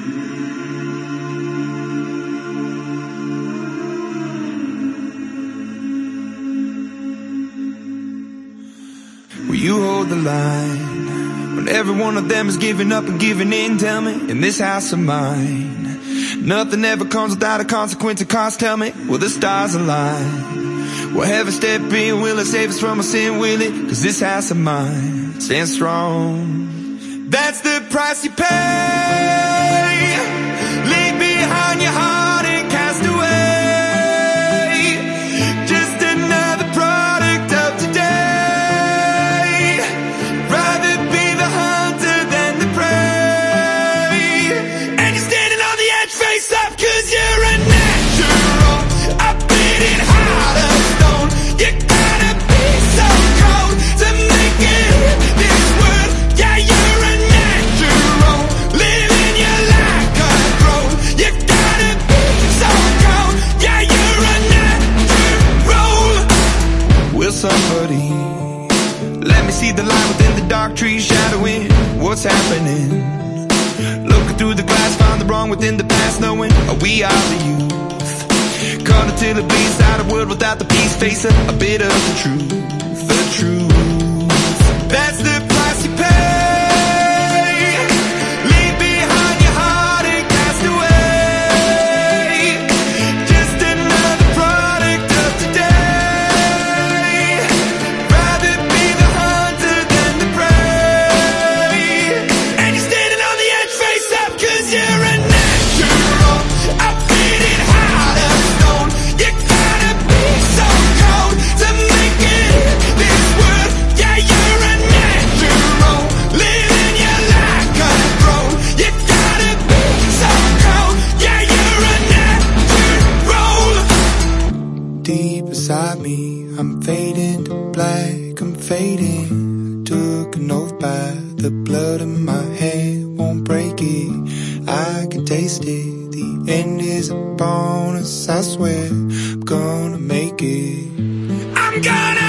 Will you hold the line when every one of them is giving up and giving in? Tell me, in this house of mine, nothing ever comes without a consequence of cost. Tell me, will the stars align? Will heaven step in? Will it save us from our sin? Will it? 'Cause this house of mine stands strong. That's the price you pay. Leave behind your heart and cast away. Just another product of today. Rather be the hunter than the prey. And you're standing on the edge face up 'cause you're a natural. I bleeding heart of stone. You gotta be so cold to make it in this world. Yeah, you're a natural. Living your life cutthroat. You gotta be so cold. Yeah, you're a natural. Will somebody let me see the light within the dark trees shadowing what's happening? Looking through the glass, find the wrong within the past, knowing we are the youth. Caught until it bleeds out a world without the peace, facing a bit of the truth. The truth, that's the price you pay. Leave behind your heart and cast away. Just another product of today. Rather be the hunter than the prey. And you're standing on the edge face up 'cause you're a natural. I bleeding heart of stone. You gotta be so cold to make it in this world. Yeah, you're a natural. Living your life cutthroat. You gotta be so cold. Yeah, you're a natural. Deep inside me, I'm fading to black, I'm fading. Took an oath by the blood in my hand, won't break it. I can taste it. The end is upon us, I swear. I'm gonna make it. I'm gonna